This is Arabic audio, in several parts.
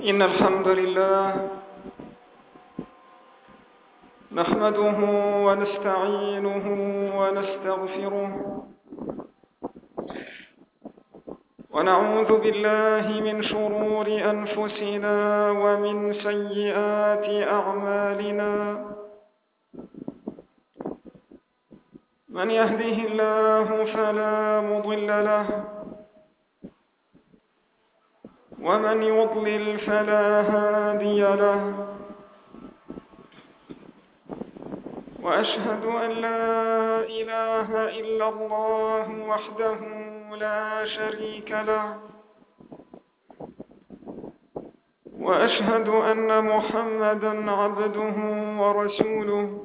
إن الحمد لله نحمده ونستعينه ونستغفره ونعوذ بالله من شرور أنفسنا ومن سيئات أعمالنا. من يهده الله فلا مضل له ومن يضلل فلا هادي له، وأشهد أن لا إله إلا الله وحده لا شريك له، وأشهد أن محمدًا عبده ورسوله.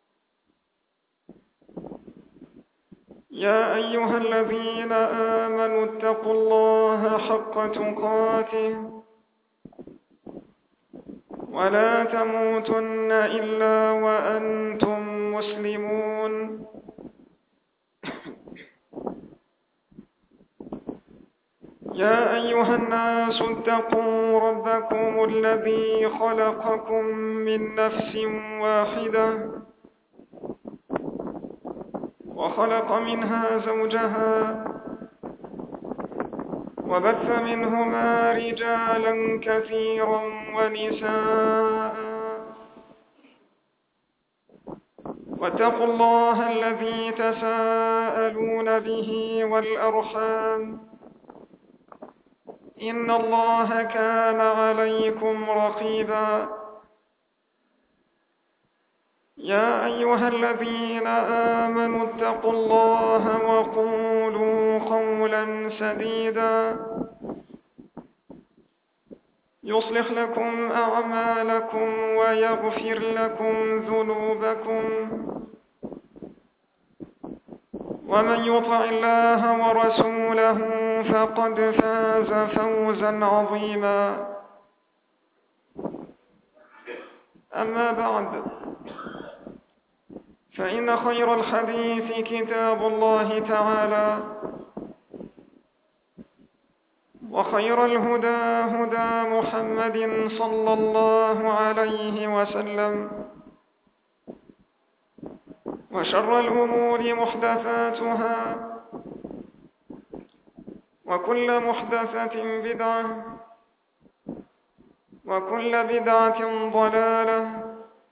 يا أيها الذين آمنوا اتقوا الله حق تقاته ولا تموتن إلا وأنتم مسلمون. يا أيها الناس اتقوا ربكم الذي خلقكم من نفس واحدة وخلق منها زوجها وبث منهما رجالا كثيرا ونساء، واتقوا الله الذي تساءلون به والأرحام، إن الله كان عليكم رقيبا. يا أيها الذين آمنوا اتقوا الله وقولوا قولا سديدا يصلح لكم أعمالكم ويغفر لكم ذنوبكم، ومن يطع الله ورسوله فقد فاز فوزا عظيما. أما بعد، فإن خير الحديث كتاب الله تعالى، وخير الهدى هدى محمد صلى الله عليه وسلم، وشر الأمور محدثاتها، وكل محدثة بدعة، وكل بدعة ضلالة،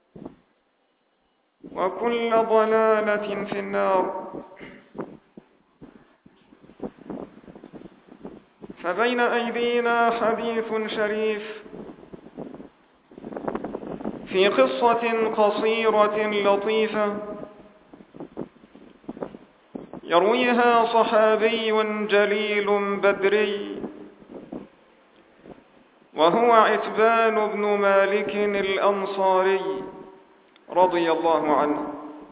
وكل ضلالة في النار. فبين أيدينا حديث شريف في قصة قصيرة لطيفة يرويها صحابي جليل بدري، وهو عتبان بن مالك الأنصاري رضي الله عنه.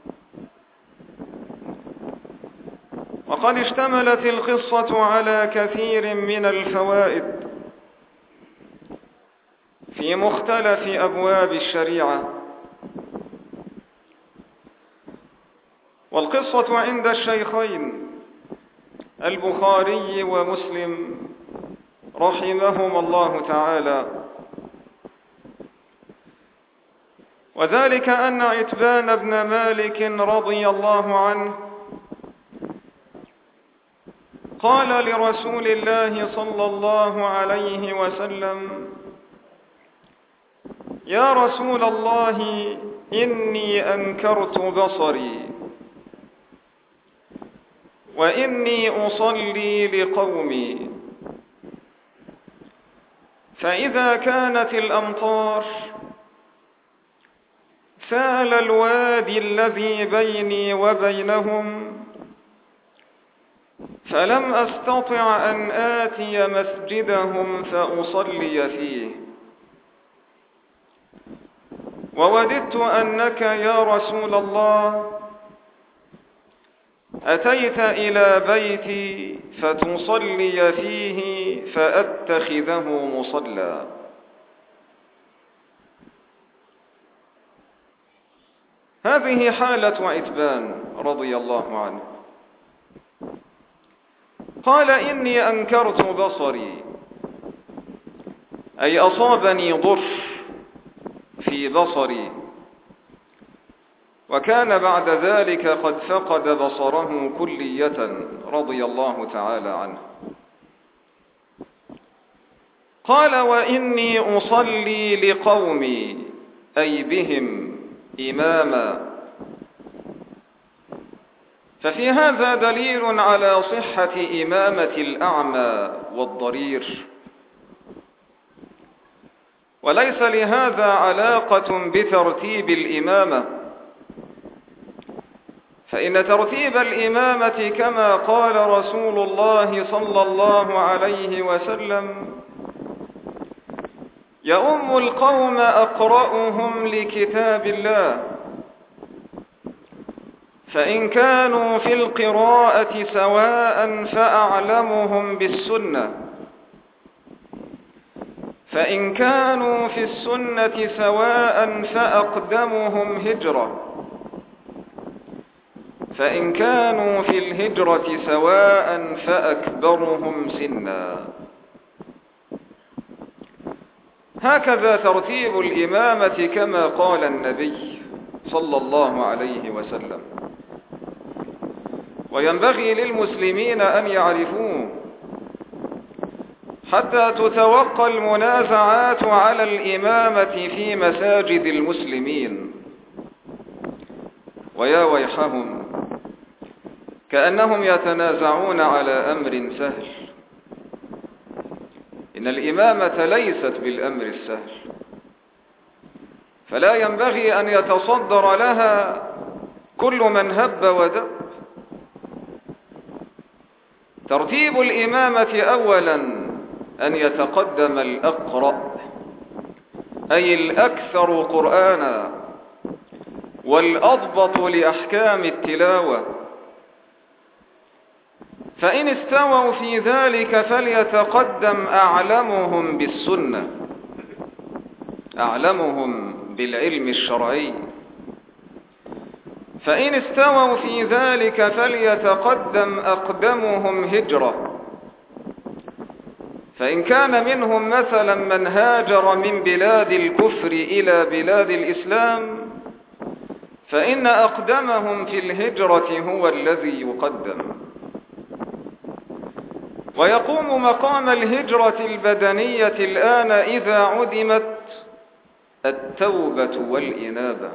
وقد اشتملت القصة على كثير من الفوائد في مختلف أبواب الشريعة. والقصة عند الشيخين البخاري ومسلم رحمهما الله تعالى، وذلك أن عتبان بن مالك رضي الله عنه قال لرسول الله صلى الله عليه وسلم: يا رسول الله، إني أنكرت بصري، وإني أصلي لقومي، فإذا كانت الأمطار سال الوادي الذي بيني وبينهم، فلم أستطع أن آتي مسجدهم فأصلي فيه، ووددت أنك يا رسول الله أتيت إلى بيتي فتصلي فيه فأتخذه مصلى. هذه حالة عتبان رضي الله عنه. قال: إني أنكرت بصري، أي أصابني ضر في بصري، وكان بعد ذلك قد فقد بصره كلية رضي الله تعالى عنه. قال: وإني أصلي لقومي، أي بهم إماما. ففي هذا دليل على صحة إمامة الأعمى والضرير، وليس لهذا علاقة بترتيب الإمامة، فإن ترتيب الإمامة كما قال رسول الله صلى الله عليه وسلم: يؤم القوم أقرأهم لكتاب الله، فإن كانوا في القراءة سواء فأعلمهم بالسنة، فإن كانوا في السنة سواء فأقدمهم هجرة، فإن كانوا في الهجرة سواء فأكبرهم سنا. هكذا ترتيب الإمامة كما قال النبي صلى الله عليه وسلم، وينبغي للمسلمين أن يعرفوه حتى تتوقى المنازعات على الإمامة في مساجد المسلمين. ويا ويحهم، كأنهم يتنازعون على أمر سهل. إن الإمامة ليست بالأمر السهل، فلا ينبغي أن يتصدر لها كل من هب ودب. ترتيب الإمامة أولا أن يتقدم الأقرأ، أي الأكثر قرآنا والأضبط لأحكام التلاوة، فإن استووا في ذلك فليتقدم أعلمهم بالسنة، أعلمهم بالعلم الشرعي. فإن استووا في ذلك فليتقدم أقدمهم هجرة، فإن كان منهم مثلا من هاجر من بلاد الكفر إلى بلاد الإسلام فإن أقدمهم في الهجرة هو الذي يقدم، ويقوم مقام الهجرة البدنية الآن إذا عدمت التوبة والإنابة.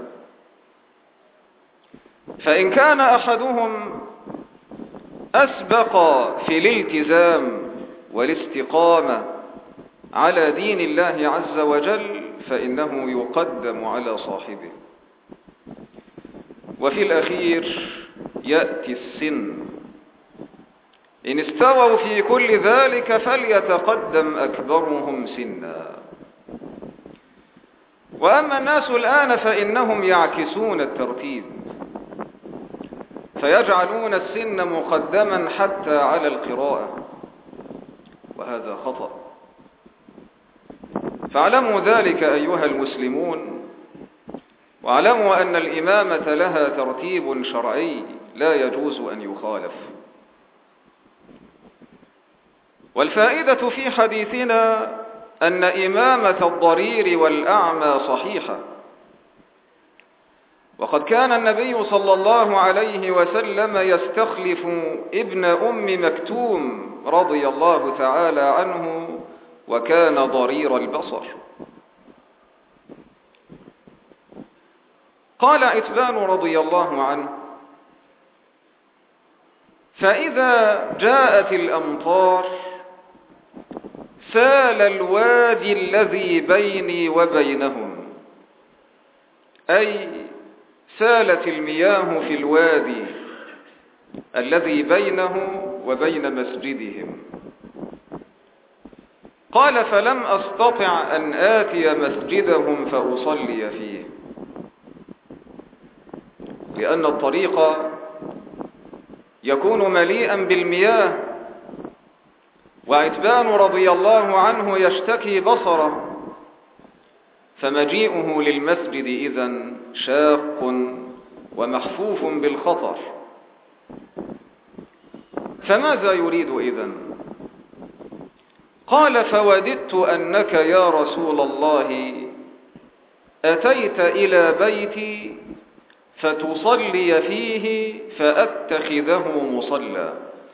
فإن كان أحدهم أسبق في الالتزام والاستقامة على دين الله عز وجل فإنه يقدم على صاحبه. وفي الأخير يأتي السن، إن استووا في كل ذلك فليتقدم أكبرهم سنا. وأما الناس الآن فإنهم يعكسون الترتيب، فيجعلون السن مقدما حتى على القراءة، وهذا خطأ. فاعلموا ذلك أيها المسلمون، واعلموا أن الإمامة لها ترتيب شرعي لا يجوز أن يخالف. والفائدة في حديثنا أن إمامة الضرير والأعمى صحيحة، وقد كان النبي صلى الله عليه وسلم يستخلف ابن أم مكتوم رضي الله تعالى عنه، وكان ضرير البصر. قال عتبان رضي الله عنه: فإذا جاءت الأمطار سال الوادي الذي بيني وبينهم، أي سالت المياه في الوادي الذي بينه وبين مسجدهم. قال: فلم أستطع أن آتي مسجدهم فأصلي فيه، لأن الطريق يكون مليئا بالمياه، وعتبان رضي الله عنه يشتكي بصره، فمجيئه للمسجد إذن شاق ومحفوف بالخطر. فماذا يريد إذن؟ قال: فوددت أنك يا رسول الله أتيت إلى بيتي فتصلي فيه فأتخذه مصلى.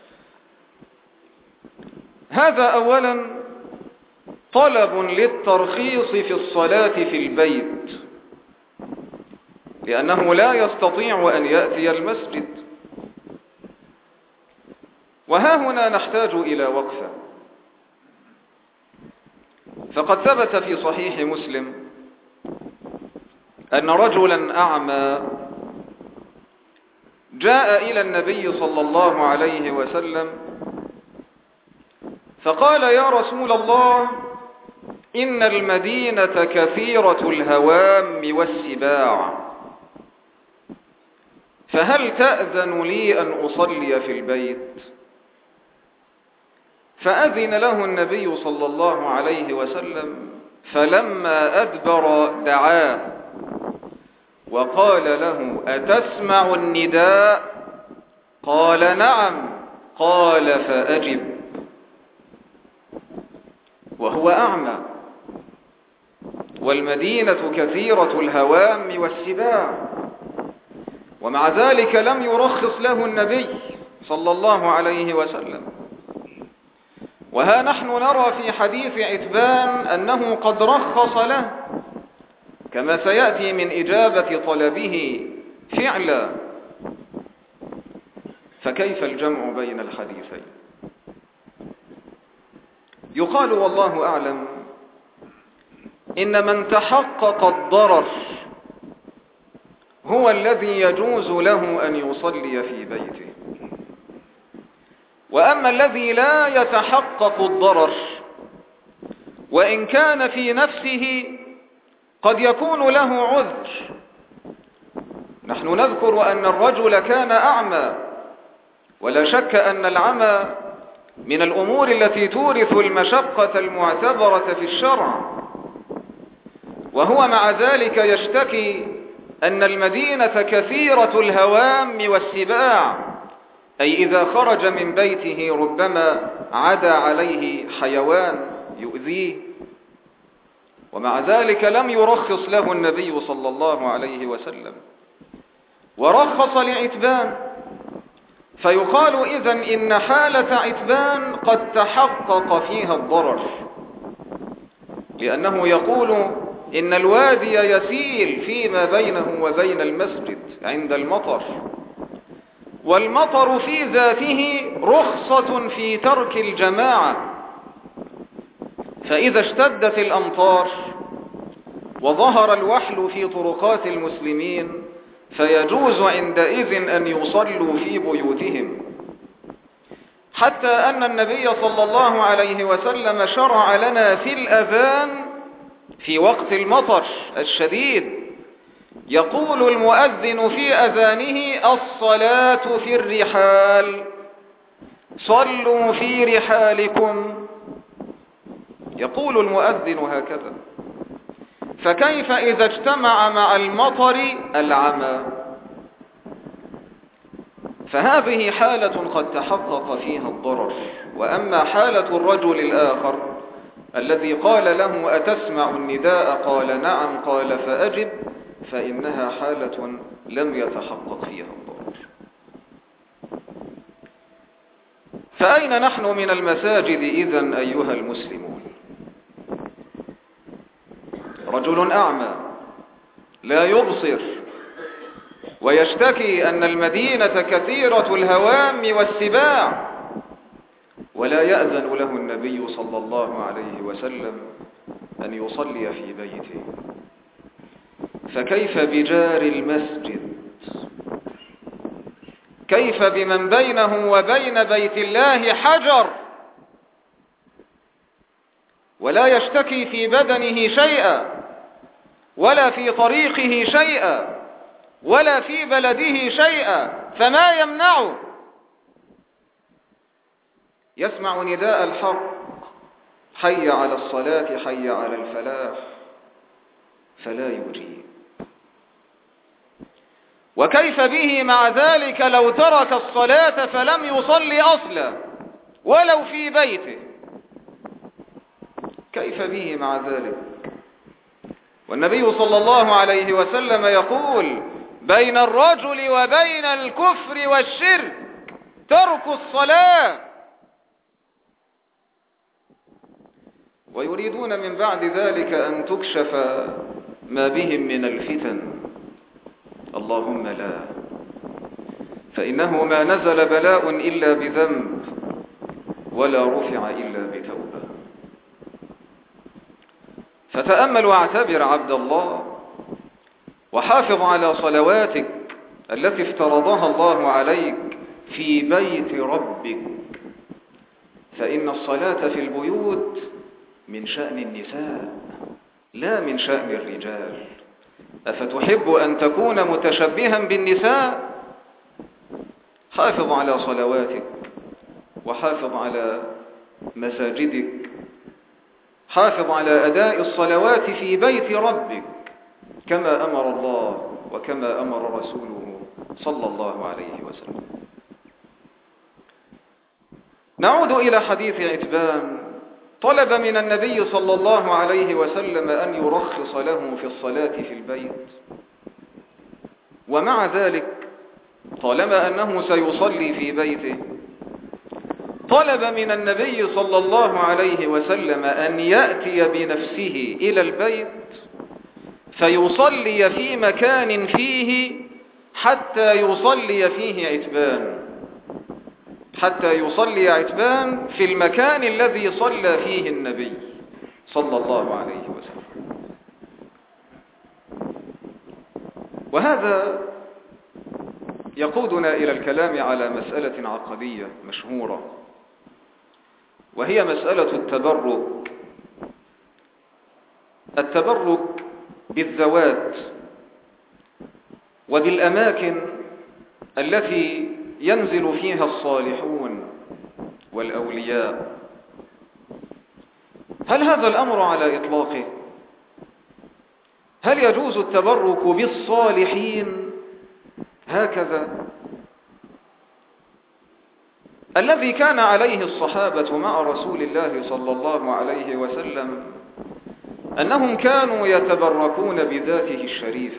هذا أولا طلب للترخيص في الصلاة في البيت، لأنه لا يستطيع أن يأتي المسجد. وها هنا نحتاج إلى وقفة، فقد ثبت في صحيح مسلم أن رجلا أعمى جاء إلى النبي صلى الله عليه وسلم فقال: يا رسول الله، إن المدينة كثيرة الهوام والسباع، فهل تأذن لي أن أصلي في البيت؟ فأذن له النبي صلى الله عليه وسلم، فلما أدبر دعاه وقال له: أتسمع النداء؟ قال: نعم. قال: فأجب. وهو أعمى، والمدينة كثيرة الهوام والسباع، ومع ذلك لم يرخص له النبي صلى الله عليه وسلم. وها نحن نرى في حديث عتبان أنه قد رخص له، كما سيأتي من إجابة طلبه فعلا. فكيف الجمع بين الحديثين؟ يقال والله أعلم إن من تحقق الضرر هو الذي يجوز له أن يصلي في بيته، وأما الذي لا يتحقق الضرر وإن كان في نفسه قد يكون له عذر. نحن نذكر أن الرجل كان أعمى، ولا شك أن العمى من الأمور التي تورث المشقة المعتبرة في الشرع، وهو مع ذلك يشتكي أن المدينة كثيرة الهوام والسباع، أي إذا خرج من بيته ربما عدا عليه حيوان يؤذيه، ومع ذلك لم يرخص له النبي صلى الله عليه وسلم، ورخص لعتبان. فيقال إذن إن حالة عتبان قد تحقق فيها الضرر، لأنه يقول إن الوادي يسيل فيما بينه وبين المسجد عند المطر، والمطر في ذاته رخصة في ترك الجماعة، فإذا اشتدت الأمطار وظهر الوحل في طرقات المسلمين فيجوز عندئذ أن يصلوا في بيوتهم، حتى أن النبي صلى الله عليه وسلم شرع لنا في الأذان في وقت المطر الشديد، يقول المؤذن في أذانه: الصلاة في الرحال، صلوا في رحالكم. يقول المؤذن هكذا. فكيف إذا اجتمع مع المطر العمى؟ فهذه حالة قد تحقق فيها الضرر. وأما حالة الرجل الآخر الذي قال له: أتسمع النداء؟ قال: نعم. قال: فأجب. فإنها حالة لم يتحقق فيها الضرر. فأين نحن من المساجد إذن أيها المسلمون؟ رجل أعمى لا يبصر ويشتكي أن المدينة كثيرة الهوام والسباع، ولا يأذن له النبي صلى الله عليه وسلم أن يصلي في بيته. فكيف بجار المسجد؟ كيف بمن بينه وبين بيت الله حجر ولا يشتكي في بدنه شيئا، ولا في طريقه شيئا، ولا في بلده شيئا، فما يمنعه؟ يسمع نداء الحق: حي على الصلاة، حي على الفلاح، فلا يجيب. وكيف به مع ذلك لو ترك الصلاة فلم يصلي أصلا ولو في بيته؟ كيف به مع ذلك؟ والنبي صلى الله عليه وسلم يقول: بين الرجل وبين الكفر والشرك ترك الصلاة. ويريدون من بعد ذلك أن تكشف ما بهم من الفتن. اللهم لا، فإنه ما نزل بلاء إلا بذنب ولا رفع إلا بتوبة. فتأمل واعتبر عبد الله، وحافظ على صلواتك التي افترضها الله عليك في بيت ربك، فإن الصلاة في البيوت من شأن النساء لا من شأن الرجال. أفتحب أن تكون متشبها بالنساء؟ حافظ على صلواتك، وحافظ على مساجدك، حافظ على أداء الصلوات في بيت ربك كما أمر الله وكما أمر رسوله صلى الله عليه وسلم. نعود إلى حديث عتبان. طلب من النبي صلى الله عليه وسلم أن يرخص له في الصلاة في البيت، ومع ذلك طالما أنه سيصلي في بيته طلب من النبي صلى الله عليه وسلم أن يأتي بنفسه إلى البيت فيصلي في مكان فيه حتى يصلي فيه عتبان، حتى يصلي عتبان في المكان الذي صلى فيه النبي صلى الله عليه وسلم. وهذا يقودنا إلى الكلام على مسألة عقدية مشهورة، وهي مسألة التبرك. التبرك بالذوات وبالأماكن التي ينزل فيها الصالحون والأولياء. هل هذا الأمر على إطلاقه؟ هل يجوز التبرك بالصالحين هكذا؟ الذي كان عليه الصحابة مع رسول الله صلى الله عليه وسلم أنهم كانوا يتبركون بذاته الشريفة،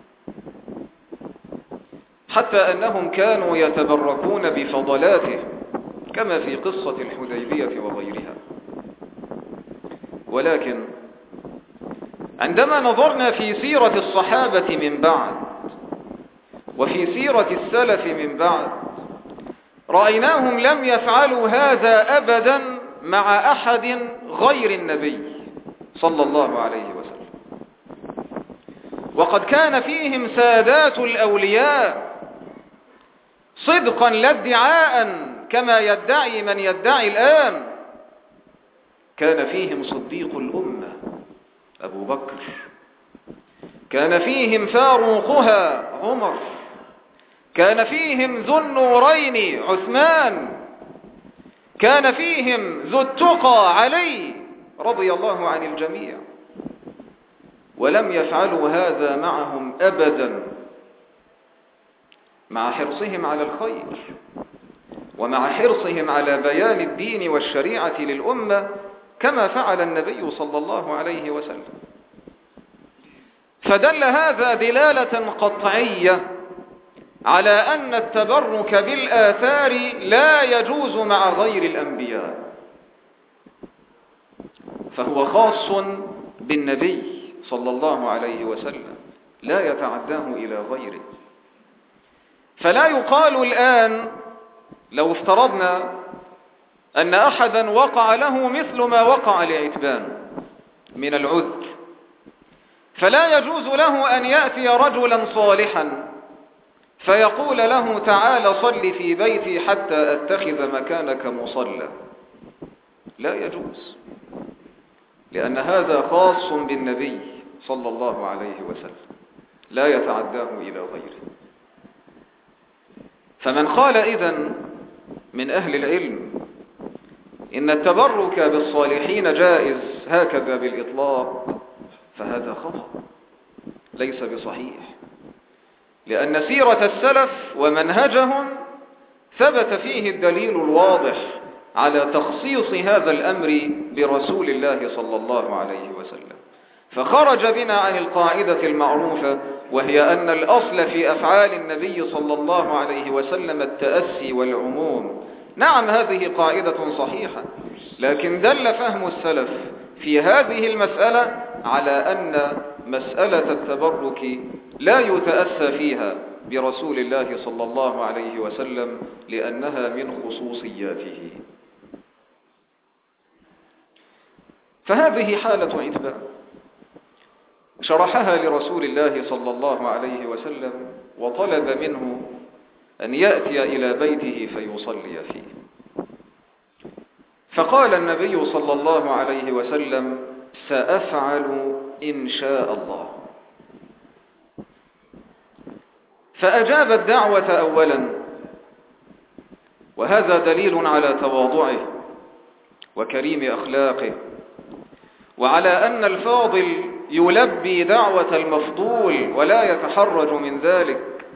حتى أنهم كانوا يتبركون بفضلاته كما في قصة الحديبية وغيرها. ولكن عندما نظرنا في سيرة الصحابة من بعد وفي سيرة السلف من بعد رأيناهم لم يفعلوا هذا أبدا مع أحد غير النبي صلى الله عليه وسلم. وقد كان فيهم سادات الأولياء صدقا لا ادعاء كما يدعي من يدعي الآن. كان فيهم صديق الأمة أبو بكر، كان فيهم فاروقها عمر، كان فيهم ذو النورين عثمان، كان فيهم ذو التقى علي رضي الله عن الجميع. ولم يفعلوا هذا معهم أبدا، مع حرصهم على الخير ومع حرصهم على بيان الدين والشريعة للأمة كما فعل النبي صلى الله عليه وسلم. فدل هذا دلالة قطعية على أن التبرك بالآثار لا يجوز مع غير الأنبياء، فهو خاص بالنبي صلى الله عليه وسلم لا يتعداه إلى غيره. فلا يقال الآن لو افترضنا أن أحدا وقع له مثل ما وقع لعتبان من العذر، فلا يجوز له أن يأتي رجلا صالحا فيقول له تعال صل في بيتي حتى أتخذ مكانك مصلى. لا يجوز، لأن هذا خاص بالنبي صلى الله عليه وسلم لا يتعداه إلى غيره. فمن قال إذن من أهل العلم إن التبرك بالصالحين جائز هكذا بالإطلاق فهذا خطأ ليس بصحيح، لأن سيرة السلف ومنهجهم ثبت فيه الدليل الواضح على تخصيص هذا الأمر برسول الله صلى الله عليه وسلم، فخرج بنا عن القاعدة المعروفة، وهي أن الأصل في أفعال النبي صلى الله عليه وسلم التأسي والعموم. نعم، هذه قاعدة صحيحة، لكن دل فهم السلف في هذه المسألة على أن مسألة التبرك لا يتأسى فيها برسول الله صلى الله عليه وسلم لأنها من خصوصياته. فهذه حالة عتبة شرحها لرسول الله صلى الله عليه وسلم، وطلب منه أن يأتي إلى بيته فيصلي فيه. فقال النبي صلى الله عليه وسلم: سأفعل إن شاء الله. فأجاب الدعوة أولا، وهذا دليل على تواضعه وكريم أخلاقه، وعلى أن الفاضل يلبي دعوة المفضول ولا يتحرج من ذلك.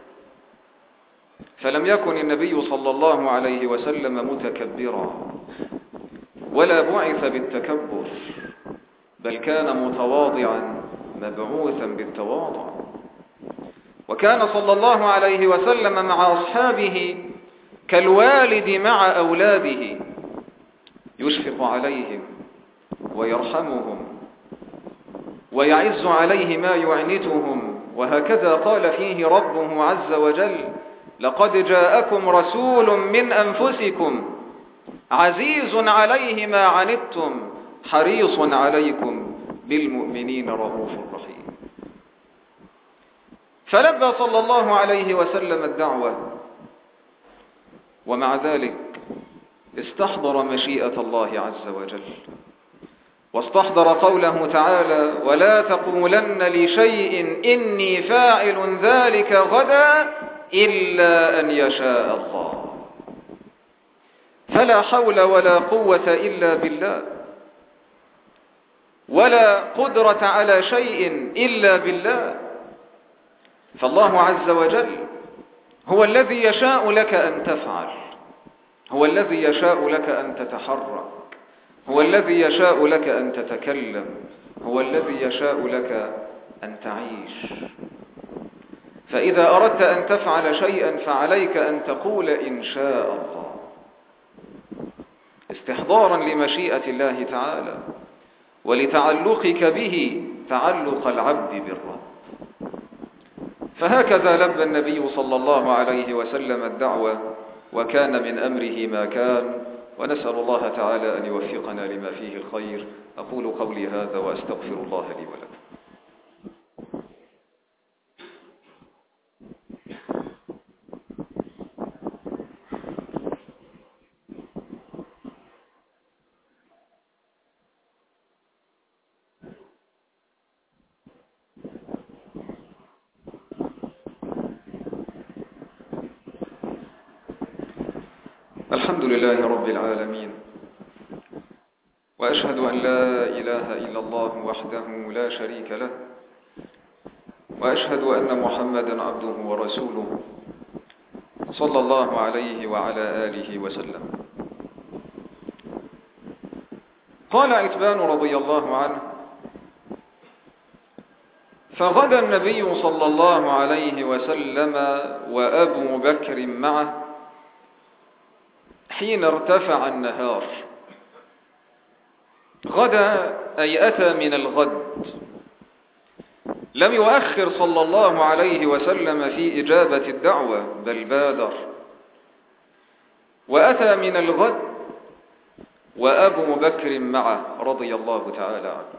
فلم يكن النبي صلى الله عليه وسلم متكبرا ولا بعث بالتكبر، بل كان متواضعا مبعوثا بالتواضع. وكان صلى الله عليه وسلم مع أصحابه كالوالد مع أولاده، يشفق عليهم ويرحمهم ويعز عليه ما يعنتهم. وهكذا قال فيه ربه عز وجل: لقد جاءكم رسول من أنفسكم عزيز عليه ما عنتم حريص عليكم بالمؤمنين رؤوف رحيم. فلبى صلى الله عليه وسلم الدعوة، ومع ذلك استحضر مشيئة الله عز وجل، واستحضر قوله تعالى: ولا تقولن لشيء إني فاعل ذلك غدا إلا أن يشاء الله. فلا حول ولا قوة إلا بالله، ولا قدرة على شيء إلا بالله. فالله عز وجل هو الذي يشاء لك أن تفعل، هو الذي يشاء لك أن تتحرك، هو الذي يشاء لك أن تتكلم، هو الذي يشاء لك أن تعيش. فإذا أردت أن تفعل شيئا فعليك أن تقول إن شاء الله، استحضارا لمشيئة الله تعالى ولتعلقك به تعلق العبد بالرب. فهكذا لبى النبي صلى الله عليه وسلم الدعوة، وكان من أمره ما كان. ونسأل الله تعالى أن يوفقنا لما فيه الخير. أقول قولي هذا وأستغفر الله لي ولكم. الحمد لله رب العالمين، وأشهد أن لا إله إلا الله وحده لا شريك له، وأشهد أن محمدا عبده ورسوله صلى الله عليه وعلى آله وسلم. قال عتبان رضي الله عنه: فغدا النبي صلى الله عليه وسلم وأبو بكر معه حين ارتفع النهار. غدا أي أتى من الغد، لم يؤخر صلى الله عليه وسلم في إجابة الدعوة، بل بادر وأتى من الغد وأبو بكر معه رضي الله تعالى عنه.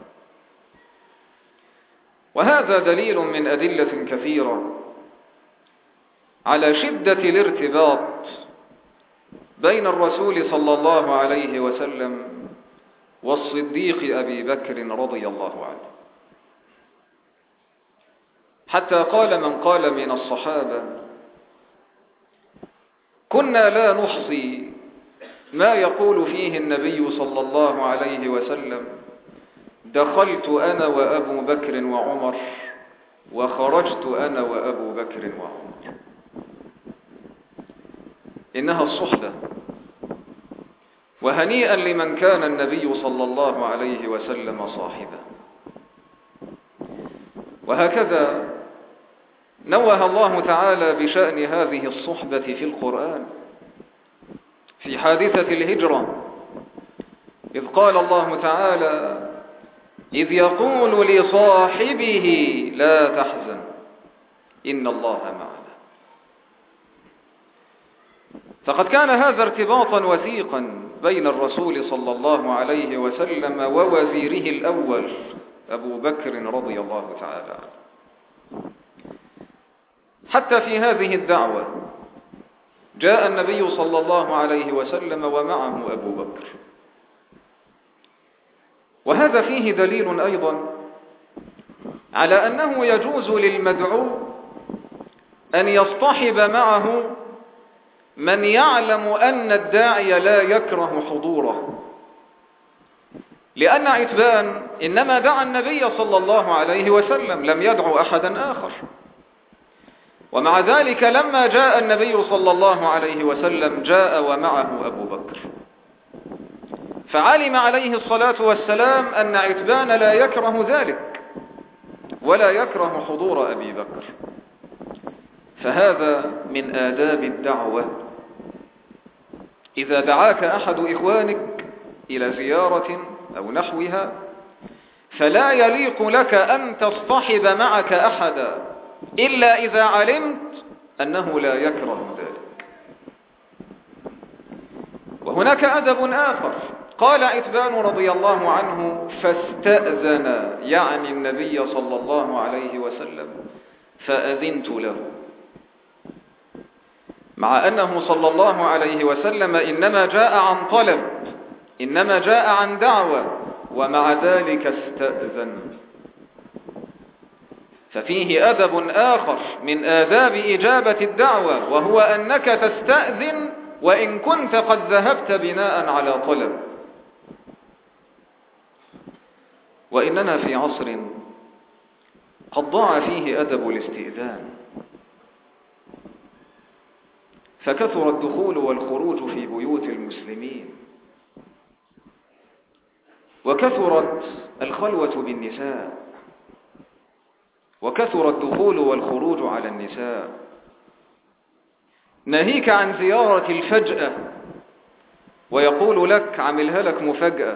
وهذا دليل من أدلة كثيرة على شدة الارتباط بين الرسول صلى الله عليه وسلم والصديق أبي بكر رضي الله عنه، حتى قال من قال من الصحابة: كنا لا نحصي ما يقول فيه النبي صلى الله عليه وسلم: دخلت أنا وأبو بكر وعمر، وخرجت أنا وأبو بكر وعمر. إنها الصحبة، وهنيئا لمن كان النبي صلى الله عليه وسلم صاحبه. وهكذا نوه الله تعالى بشأن هذه الصحبة في القرآن في حادثة الهجرة، إذ قال الله تعالى: إذ يقول لصاحبه لا تحزن إن الله معنا. فقد كان هذا ارتباطا وثيقا بين الرسول صلى الله عليه وسلم ووزيره الأول أبو بكر رضي الله تعالى عنه. حتى في هذه الدعوة جاء النبي صلى الله عليه وسلم ومعه أبو بكر، وهذا فيه دليل أيضا على أنه يجوز للمدعو أن يصطحب معه من يعلم أن الداعي لا يكره حضوره، لأن عتبان إنما دعا النبي صلى الله عليه وسلم، لم يدعو أحدا آخر. ومع ذلك لما جاء النبي صلى الله عليه وسلم جاء ومعه أبو بكر، فعلم عليه الصلاة والسلام أن عتبان لا يكره ذلك ولا يكره حضور أبي بكر. فهذا من آداب الدعوة. إذا دعاك أحد إخوانك إلى زيارة أو نحوها، فلا يليق لك أن تصطحب معك أحدا إلا إذا علمت أنه لا يكره ذلك. وهناك أدب آخر، قال عتبان رضي الله عنه: فاستأذن، يعني النبي صلى الله عليه وسلم، فأذنت له، مع أنه صلى الله عليه وسلم إنما جاء عن طلب، إنما جاء عن دعوة، ومع ذلك استأذن. ففيه أدب آخر من آداب إجابة الدعوة، وهو أنك تستأذن وإن كنت قد ذهبت بناء على طلب. وإننا في عصر قد ضاع فيه أدب الاستئذان، فكثر الدخول والخروج في بيوت المسلمين، وكثرت الخلوة بالنساء، وكثر الدخول والخروج على النساء. ناهيك عن زيارة الفجأة، ويقول لك عملها لك مفاجأة،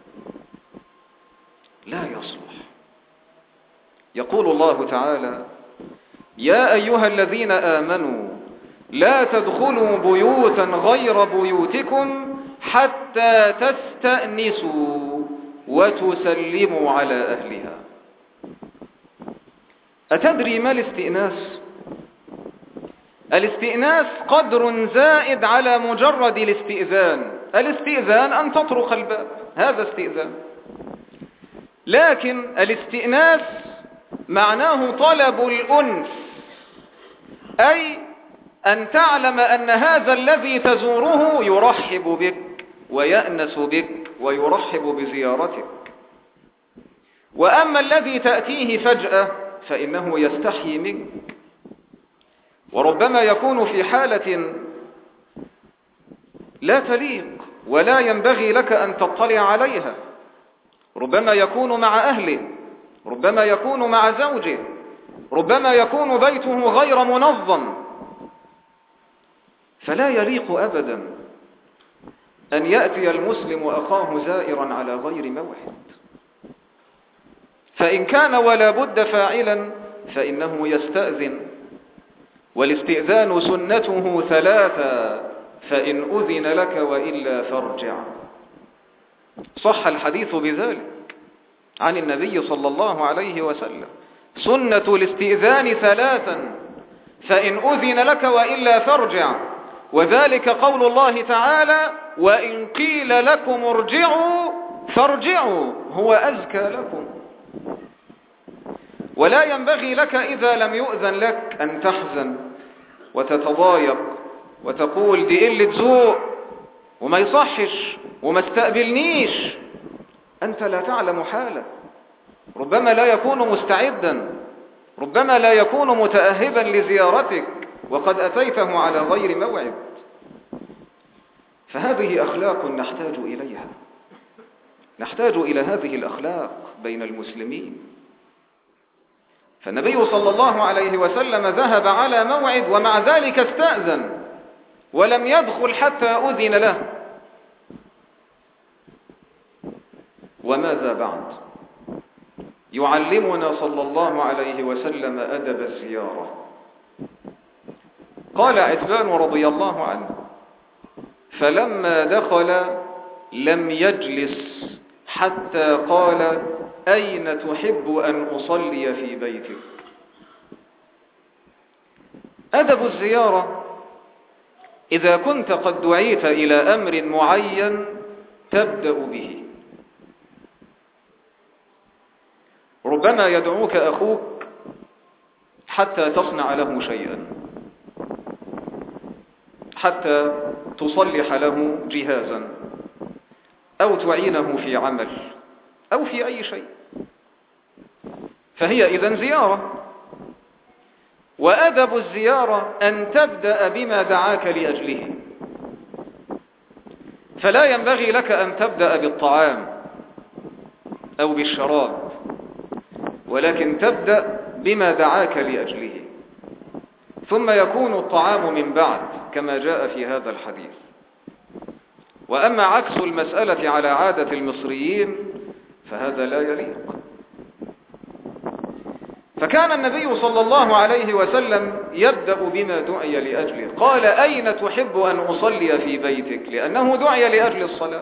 لا يصلح. يقول الله تعالى: يا أيها الذين آمنوا لا تدخلوا بيوتا غير بيوتكم حتى تستأنسوا وتسلموا على أهلها. أتدري ما الاستئناس؟ الاستئناس قدر زائد على مجرد الاستئذان. الاستئذان أن تطرق الباب، هذا استئذان. لكن الاستئناس معناه طلب الأنس، أي أن تعلم أن هذا الذي تزوره يرحب بك ويأنس بك ويرحب بزيارتك. وأما الذي تأتيه فجأة فإنه يستحي منك، وربما يكون في حالة لا تليق ولا ينبغي لك أن تطلع عليها. ربما يكون مع أهله، ربما يكون مع زوجه، ربما يكون بيته غير منظم. فلا يليق أبدا أن يأتي المسلم أخاه زائرا على غير موعد. فإن كان ولا بد فاعلا فإنه يستأذن، والاستئذان سنته ثلاثة: فإن أذن لك وإلا فارجع. صح الحديث بذلك عن النبي صلى الله عليه وسلم: سنة الاستئذان ثلاثا: فإن أذن لك وإلا فارجع. وذلك قول الله تعالى: وإن قيل لكم ارجعوا فارجعوا هو أزكى لكم. ولا ينبغي لك إذا لم يؤذن لك أن تحزن وتتضايق وتقول دي قلة ذوق وما يصحش وما استقبلنيش. أنت لا تعلم حاله، ربما لا يكون مستعدا، ربما لا يكون متأهبا لزيارتك وقد أتيته على غير موعد. فهذه أخلاق نحتاج إليها، نحتاج إلى هذه الأخلاق بين المسلمين. فالنبي صلى الله عليه وسلم ذهب على موعد ومع ذلك استأذن ولم يدخل حتى أذن له. وماذا بعد؟ يعلمنا صلى الله عليه وسلم أدب الزيارة. قال عتبان رضي الله عنه: فلما دخل لم يجلس حتى قال: أين تحب أن أصلي في بيتك؟ أدب الزيارة: إذا كنت قد دعيت إلى أمر معين تبدأ به. ربما يدعوك أخوك حتى تصنع له شيئا، حتى تصلح له جهازا، أو تعينه في عمل، أو في أي شيء، فهي إذن زيارة. وأدب الزيارة أن تبدأ بما دعاك لأجله، فلا ينبغي لك أن تبدأ بالطعام أو بالشراب، ولكن تبدأ بما دعاك لأجله، ثم يكون الطعام من بعد كما جاء في هذا الحديث. وأما عكس المسألة على عادة المصريين فهذا لا يليق. فكان النبي صلى الله عليه وسلم يبدأ بما دعي لأجله. قال: أين تحب أن أصلي في بيتك؟ لأنه دعي لأجل الصلاة.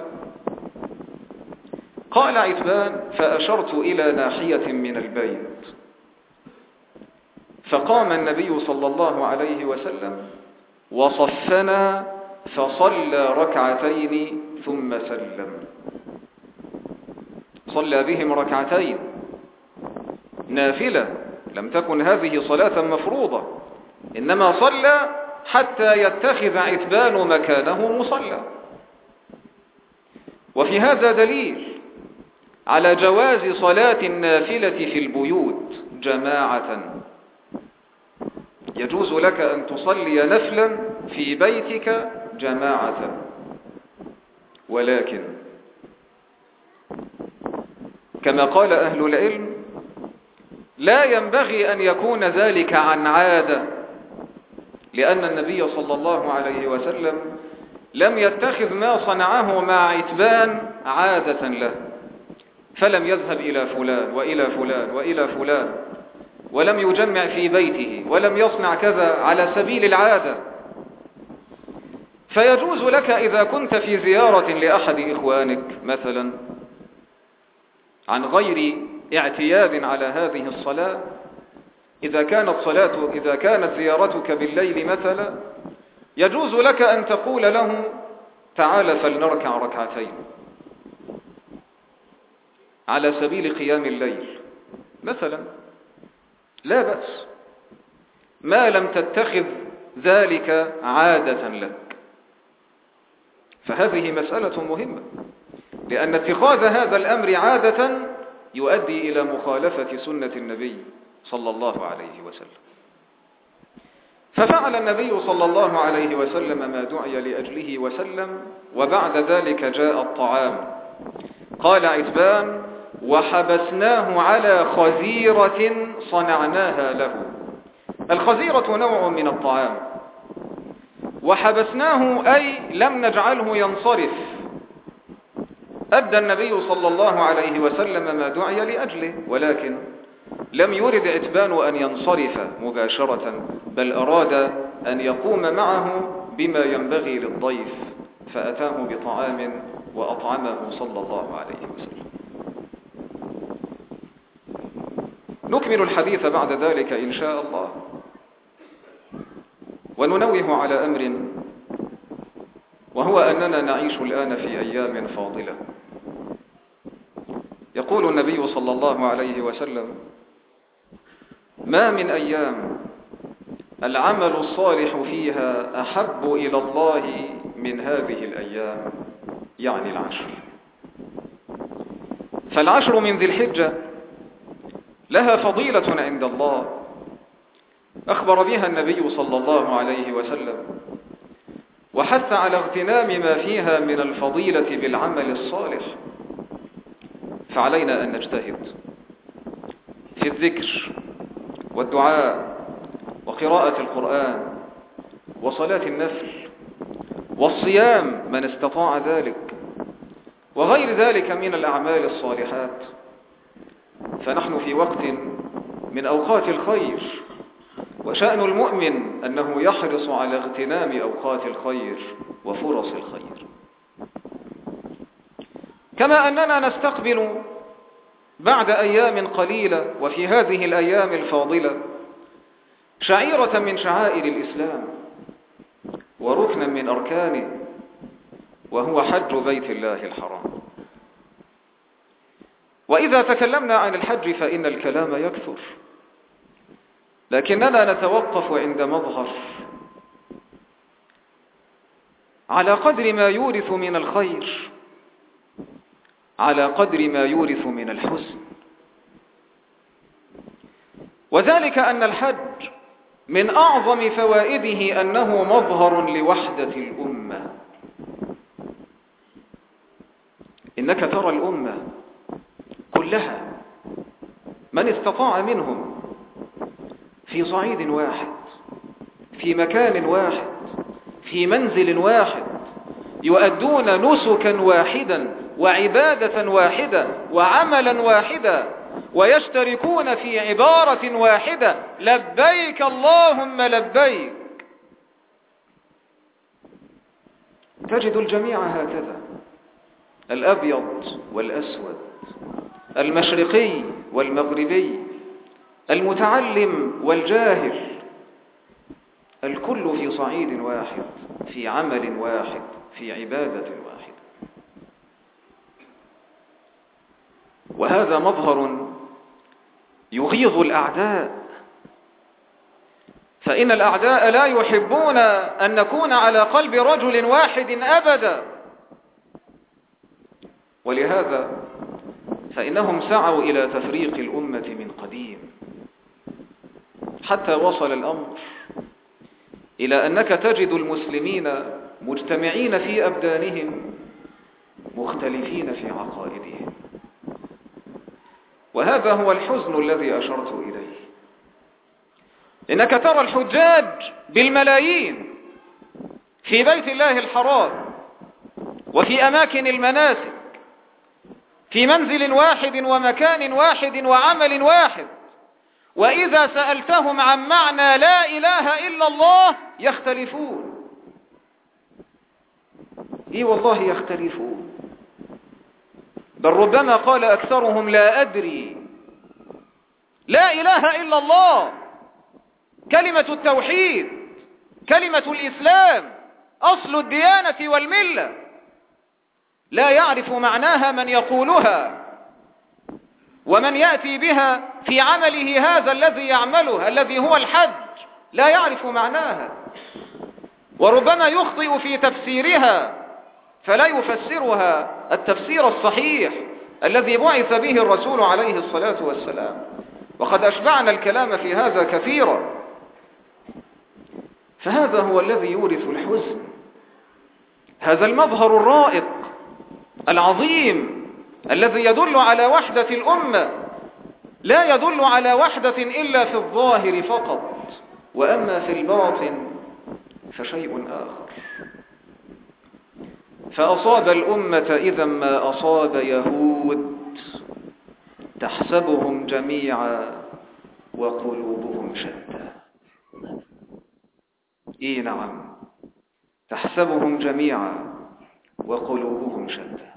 قال عتبان: فأشرت إلى ناحية من البيت، فقام النبي صلى الله عليه وسلم وصفنا فصلى ركعتين ثم سلم. صلى بهم ركعتين نافلة، لم تكن هذه صلاة مفروضة، إنما صلى حتى يتخذ عتبان مكانه مصلى. وفي هذا دليل على جواز صلاة النافلة في البيوت جماعة. يجوز لك أن تصلي نفلا في بيتك جماعة، ولكن كما قال أهل العلم لا ينبغي أن يكون ذلك عن عادة، لأن النبي صلى الله عليه وسلم لم يتخذ ما صنعه مع عتبان عادة له، فلم يذهب إلى فلان وإلى فلان وإلى فلان، ولم يجمع في بيته، ولم يصنع كذا على سبيل العادة. فيجوز لك إذا كنت في زيارة لأحد إخوانك مثلا عن غير اعتياد على هذه الصلاة، إذا كانت زيارتك بالليل مثلا، يجوز لك أن تقول له: تعال فلنركع ركعتين على سبيل قيام الليل مثلا، لا بأس، ما لم تتخذ ذلك عادة لك. فهذه مسألة مهمة، لأن اتخاذ هذا الأمر عادة يؤدي إلى مخالفة سنة النبي صلى الله عليه وسلم. ففعل النبي صلى الله عليه وسلم ما دعي لأجله وسلم، وبعد ذلك جاء الطعام. قال عتبان: وحبسناه على خزيرة صنعناها له. الخزيرة نوع من الطعام، وحبسناه أي لم نجعله ينصرف. أدى النبي صلى الله عليه وسلم ما دعي لأجله، ولكن لم يرد عتبان أن ينصرف مباشرة، بل أراد أن يقوم معه بما ينبغي للضيف، فأتاه بطعام وأطعمه صلى الله عليه وسلم. نكمل الحديث بعد ذلك إن شاء الله، وننوه على أمر، وهو أننا نعيش الآن في أيام فاضلة. يقول النبي صلى الله عليه وسلم: ما من أيام العمل الصالح فيها أحب إلى الله من هذه الأيام، يعني العشر. فالعشر من ذي الحجة لها فضيلة عند الله، أخبر بها النبي صلى الله عليه وسلم، وحث على اغتنام ما فيها من الفضيلة بالعمل الصالح، فعلينا أن نجتهد في الذكر والدعاء وقراءة القرآن وصلاة النفل والصيام من استطاع ذلك وغير ذلك من الأعمال الصالحات. فنحن في وقت من أوقات الخير، وشأن المؤمن أنه يحرص على اغتنام أوقات الخير وفرص الخير. كما أننا نستقبل بعد أيام قليلة وفي هذه الأيام الفاضلة شعيرة من شعائر الإسلام وركنا من أركانه، وهو حج بيت الله الحرام. وإذا تكلمنا عن الحج فإن الكلام يكثر، لكننا نتوقف عند مظهر على قدر ما يورث من الخير، على قدر ما يورث من الحزن. وذلك أن الحج من أعظم فوائده أنه مظهر لوحدة الأمة. إنك ترى الأمة كلها من استطاع منهم في صعيد واحد، في مكان واحد، في منزل واحد، يؤدون نسكا واحدا وعبادة واحدة وعملا واحدا، ويشتركون في عبارة واحدة: لبيك اللهم لبيك. تجد الجميع هكذا، الأبيض والأسود، المشرقي والمغربي، المتعلم والجاهل، الكل في صعيد واحد، في عمل واحد، في عبادة واحدة. وهذا مظهر يغيظ الأعداء، فإن الأعداء لا يحبون أن نكون على قلب رجل واحد أبدا. ولهذا فإنهم سعوا إلى تفريق الأمة من قديم، حتى وصل الأمر إلى أنك تجد المسلمين مجتمعين في أبدانهم مختلفين في عقائدهم. وهذا هو الحزن الذي أشرت إليه. إنك ترى الحجاج بالملايين في بيت الله الحرام وفي أماكن المناسك، في منزل واحد ومكان واحد وعمل واحد، وإذا سألتهم عن معنى لا إله إلا الله يختلفون. إيه والله يختلفون، بل ربما قال أكثرهم لا أدري. لا إله إلا الله كلمة التوحيد، كلمة الإسلام، أصل الديانة والملة، لا يعرف معناها من يقولها ومن يأتي بها في عمله هذا الذي يعمله الذي هو الحج، لا يعرف معناها، وربما يخطئ في تفسيرها فلا يفسرها التفسير الصحيح الذي بعث به الرسول عليه الصلاة والسلام. وقد أشبعنا الكلام في هذا كثيرا. فهذا هو الذي يورث الحزن، هذا المظهر الرائق العظيم الذي يدل على وحدة الأمة، لا يدل على وحدة إلا في الظاهر فقط، وأما في الباطن فشيء آخر. فأصاب الأمة إذا ما أصاب يهود، تحسبهم جميعا وقلوبهم شتى. إيه نعم، تحسبهم جميعا وقلوبهم شتى.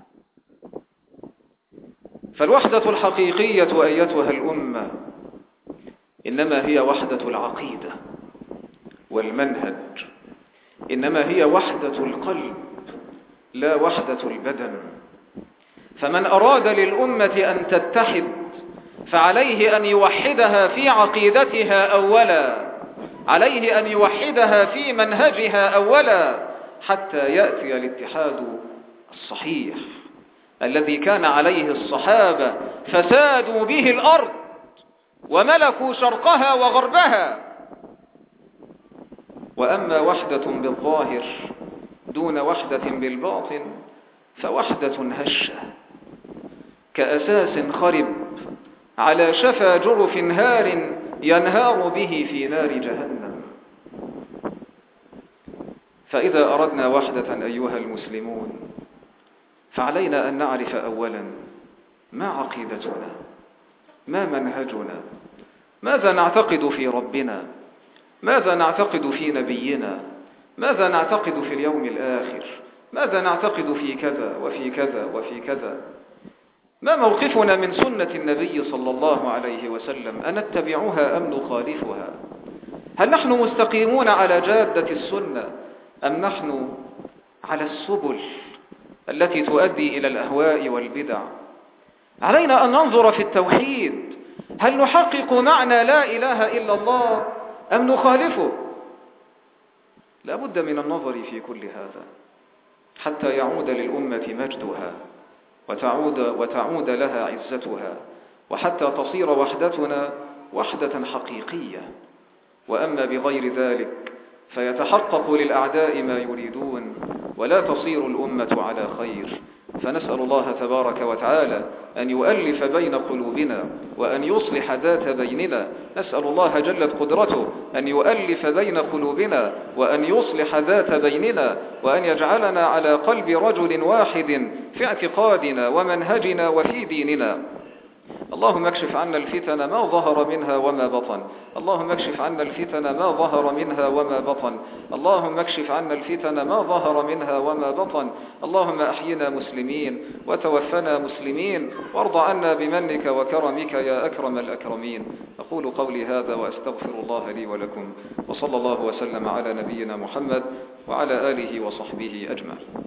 فالوحدة الحقيقية أيتها الأمة إنما هي وحدة العقيدة والمنهج، إنما هي وحدة القلب لا وحدة البدن. فمن أراد للأمة أن تتحد فعليه أن يوحدها في عقيدتها أولا، عليه أن يوحدها في منهجها أولا، حتى يأتي الاتحاد الصحيح الذي كان عليه الصحابة فسادوا به الأرض وملكوا شرقها وغربها. وأما وحدة بالظاهر دون وحدة بالباطن فوحدة هشة كأساس خرب على شفا جرف هار ينهار به في نار جهنم. فإذا أردنا وحدة أيها المسلمون فعلينا أن نعرف أولا ما عقيدتنا، ما منهجنا، ماذا نعتقد في ربنا، ماذا نعتقد في نبينا، ماذا نعتقد في اليوم الآخر، ماذا نعتقد في كذا وفي كذا وفي كذا، ما موقفنا من سنة النبي صلى الله عليه وسلم، أنتبعها أم نخالفها؟ هل نحن مستقيمون على جادة السنة أم نحن على السبل التي تؤدي إلى الأهواء والبدع؟ علينا أن ننظر في التوحيد، هل نحقق معنى لا إله إلا الله أم نخالفه؟ لا بد من النظر في كل هذا حتى يعود للأمة مجدها وتعود لها عزتها، وحتى تصير وحدتنا وحدة حقيقية. وأما بغير ذلك فيتحقق للأعداء ما يريدون ولا تصير الأمة على خير. فنسأل الله تبارك وتعالى أن يؤلف بين قلوبنا وأن يصلح ذات بيننا. نسأل الله جلت قدرته أن يؤلف بين قلوبنا وأن يصلح ذات بيننا وأن يجعلنا على قلب رجل واحد في اعتقادنا ومنهجنا وفي ديننا. اللهم اكشف عنا الفتن ما ظهر منها وما بطن، اللهم اكشف عنا الفتن ما ظهر منها وما بطن، اللهم اكشف عنا الفتن ما ظهر منها وما بطن. اللهم أحينا مسلمين وتوفنا مسلمين، وارض عنا بمنك وكرمك يا أكرم الأكرمين. أقول قولي هذا وأستغفر الله لي ولكم، وصلى الله وسلم على نبينا محمد وعلى آله وصحبه أجمعين.